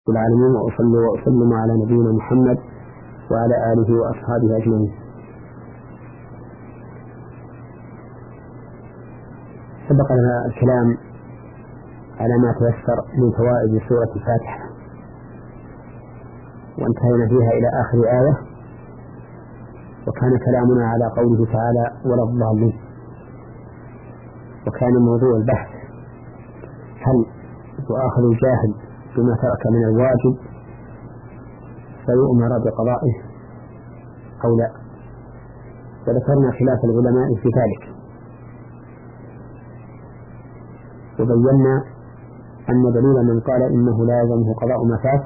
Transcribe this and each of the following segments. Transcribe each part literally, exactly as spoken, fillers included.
العالمين، وأصلي وأسلم على نبينا محمد وعلى آله وأصحابه أجمعين. سبق لنا الكلام على ما تيسر من فوائد سورة الفاتحة، وانتهينا فيها إلى آخر آية، وكان كلامنا على قوله تعالى ولا الضالين. وكان موضوع البحث هل يؤاخذ الجاهل بما ترك من الواجب فيؤمر بقضائه أو لا، وذكرنا خلاف العلماء في ذلك، وبينا أن دليل من قال إنه لا يلزمه قضاء ما فات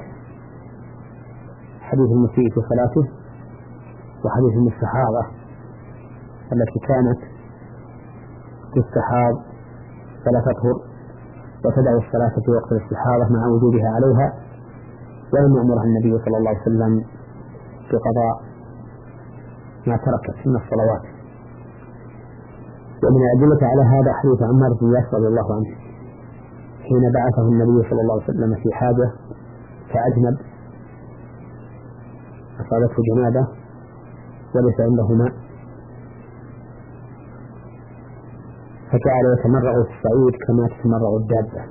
حديث المسيء في صلاته، وحديث المستحاضة التي كانت تستحاض فلا تطهر وتدع الصلاة في وقت الاستحاضة مع وجودها عليها، ولم يأمرها النبي صلى الله عليه وسلم بقضاء ما تركت من الصلوات. ومن الأدلة على هذا حديث عمار بن ياسر رضي الله عنه حين بعثه النبي صلى الله عليه وسلم في حاجة فأجنب، أصابته جنابة وليس عنده ماء، فجعل يتمرغ في الصعيد كما تتمرغ الدابة،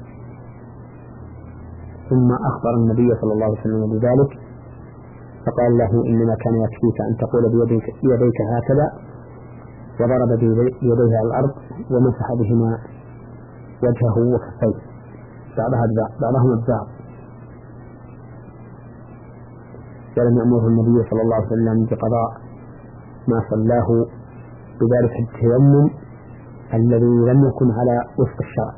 ثم أخبر النبي صلى الله عليه وسلم بذلك، فقال له إنما كان يكفيك أن تقول بيديك, بيديك هكذا، وضرب بيديه على الأرض ومسح بهما وجهه وكفيه بعضها بعضهما البعض، ولم يأمره النبي صلى الله عليه وسلم بقضاء ما صلاه بذلك التيمم الذي لم يكن على وفق الشرع.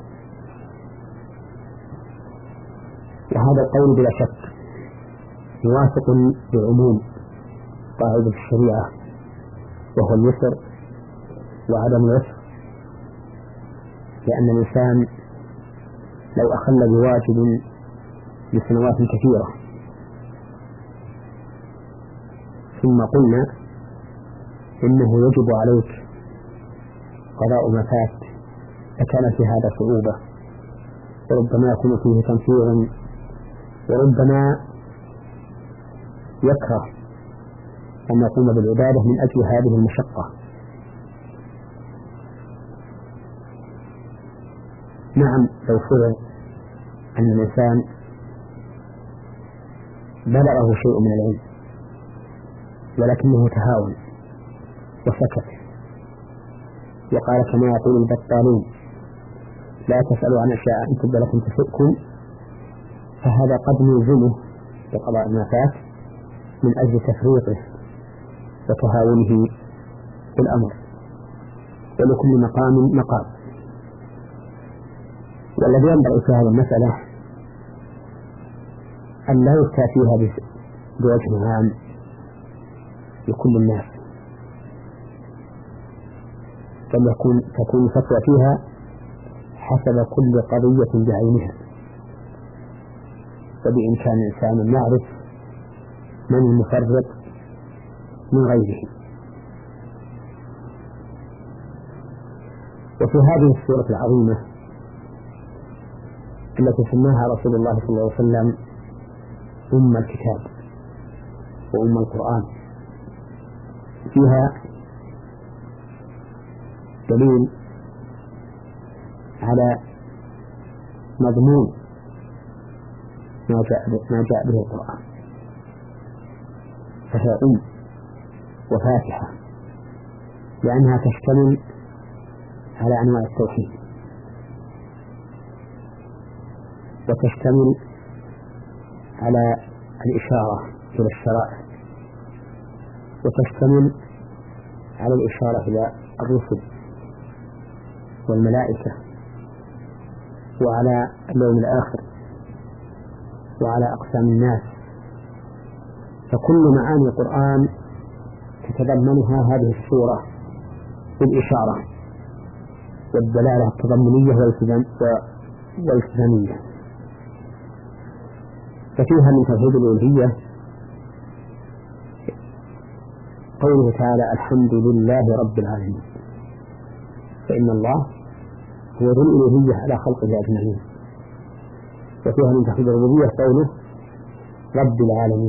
وهذا القول بلا شك موافق بعموم قاعدة الشريعة، وهو اليسر وعدم العسر، لأن الإنسان لو أخل بواجب لسنوات كثيرة ثم قلنا إنه يجب عليك قضاء ما فات فكان في هذا صعوبة، وربما يكون فيه تنفير، وربما يكره أن يقوم بالعبادة من أجل هذه المشقة. نعم، لو فرض أن الإنسان بلغه شيء من العلم ولكنه تهاون وسكت وقال كما يقول البطالون لا تسألوا عن أشياء إن تبد لكم تسؤكم، فهذا قد نلزمه بقضاء ما فات من أجل تفريطه وتهاونه في الأمر، ولكل مقام مقام. والذي ينبغي في هذه المسألة أن لا يفتى فيها بوجه عام لكل الناس، بل يكون تكون فتوى فيها حسب كل قضية بعينها، وبإمكان الإنسان يعرف من المفرط من غيره. وفي هذه السورة العظيمة التي سماها رسول الله صلى الله عليه وسلم أم الكتاب وأم القرآن فيها دليل على مضمون ما جاء ما جاء به القرآن، فهي أم وفاتحة لأنها تشتمل على أنواع التوحيد، وتشتمل على الإشارة إلى الشرائع، وتشتمل على الإشارة إلى الرسل والملائكة وعلى اليوم الآخر وعلى أقسام الناس. فكل معاني القرآن تتضمنها هذه السورة بالإشارة والدلالة التضمنية والالتزامية. ففيها من توحيد الألوهية قوله تعالى الحمد لله رب العالمين، فإن الله هو ذو الألوهية على خلقه أجمعين. وفيها من توحيد الربوبية قوله رب العالمين.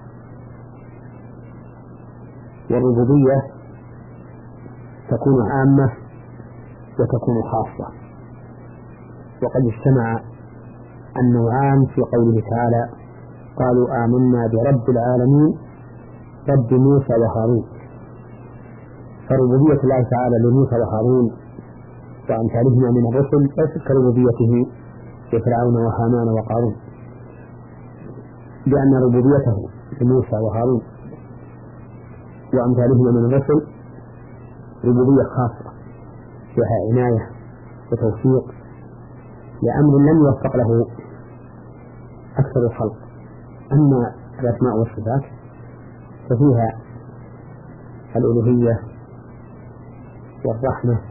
والربوبية تكون عامة وتكون خاصة، وقد اجتمع النوعان في قوله تعالى: قالوا آمنا برب العالمين رب موسى وهارون. فربوبية الله تعالى لموسى وهارون وأمثالهما من الرسل ليست كربوبيته لفرعون وهامان وقارون، لأن ربوبيته لموسى وهارون وأمثالهما من الرسل ربوبية خاصة فيها عناية وتوفيق لأمر لم يوفق له أكثر الخلق. أما الأسماء والصفات ففيها الألوهية والرحمة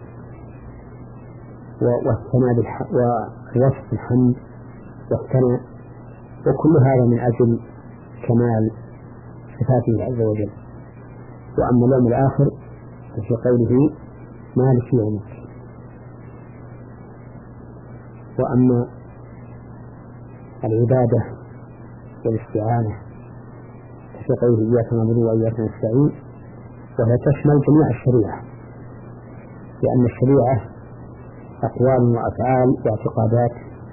والثناء ووصف الحمد والثناء، وكل هذا من أجل كمال صفاته عز وجل. وأما اليوم الآخر ففي قوله مالك يوم الدين. وأما العبادة والاستعانة ففي قوله إياك نعبد وإياك نستعين، وهي تشمل جميع الشريعة، لأن الشريعة أقوال وأفعال واعتقادات،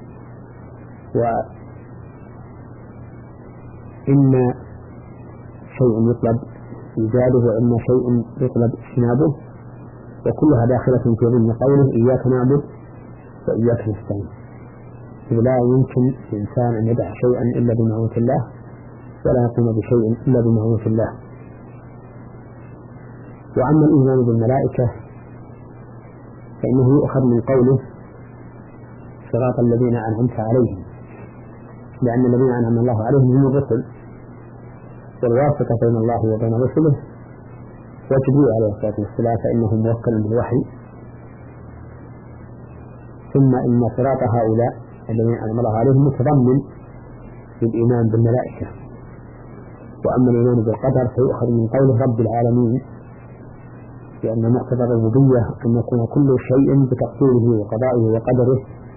وإما شيء يطلب إيجاده وإما شيء يطلب اجتنابه، وكلها داخلة في ضمن قوله إياك نعبد وإياك نستعين. لا يمكن للإنسان أن يدع شيئا إلا بمعونة الله، ولا يقوم بشيء إلا بمعونة الله. وأما الإيمان بالملائكة فإنه يؤخذ من قوله صراط الذين أنعمت عليهم، لأن الذين أنعم الله عليهم هم الرسل، والواسطة بين الله وبين رسله وجبريل عليه الصلاة والسلام فإنه موكل بالوحي. ثم إن صراط هؤلاء الذين أنعم الله عليهم متضمن للإيمان بالملائكة. وأما الإيمان بالقدر فيؤخذ من قوله رب العالمين، لأن مقتضى الربوبية أن يكون كل شيء بتقديره وقضائه وقدره.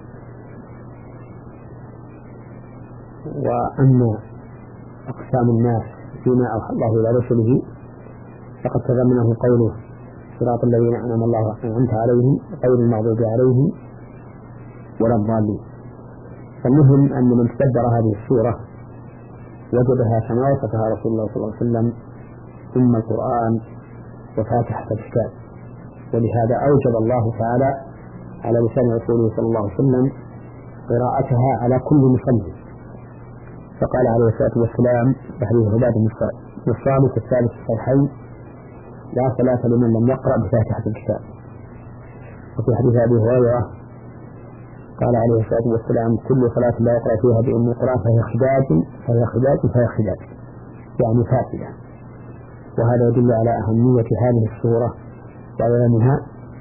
وأما أقسام الناس فيما أوحى الله إلى رسله فقد تضمنه قوله صراط الذين أنعم الله أنعمت عليهم غير المغضوب عليهم ولا الضالين. فالمهم أن من تدبر هذه السورة وجدها كما وصفها رسول الله صلى الله عليه وسلم ثم القرآن وفاتحة الكتاب، ولهذا أوجب الله تعالى على لسان رسوله صلى الله عليه وسلم قراءتها على كل مصلي، فقال عليه الصلاة والسلام في حديث عبادة بن الصامت الثالث الصحيحين: لا صلاة لمن لم يقرأ بفاتحة الكتاب. وفي حديث أبي هريرة قال عليه الصلاة والسلام: كل صلاة لا يقرأ فيها بأم القرآن فهي خداج فهي خداج فهي خداج، يعني فاسدة. وهذا يدل على أهمية هذه السورة وعلمها.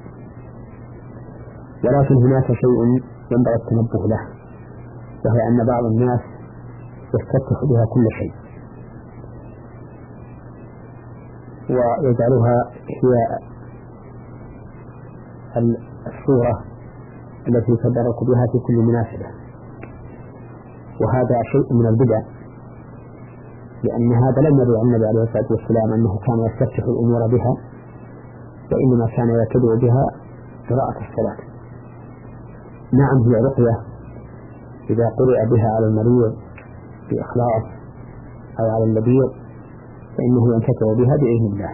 ولكن هناك شيء ينبغي التنبه له، وهي أن بعض الناس يفتتح بها كل شيء ويجعلها هي السورة التي يتبرك بها في كل مناسبة، وهذا شيء من البدع، لأن هذا لم يروي عن النبي عليه الصلاة والسلام أنه كان يفتتح الأمور بها، وإنما كان يبتدئ بها قراءة الصلاة. نعم هي رقية إذا قرئ بها على المريض بإخلاص أو على اللبيب فإنه ينتفع بها بإذن الله.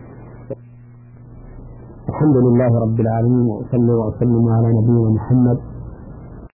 الحمد لله رب العالمين، وأصلي وأسلم على نبينا محمد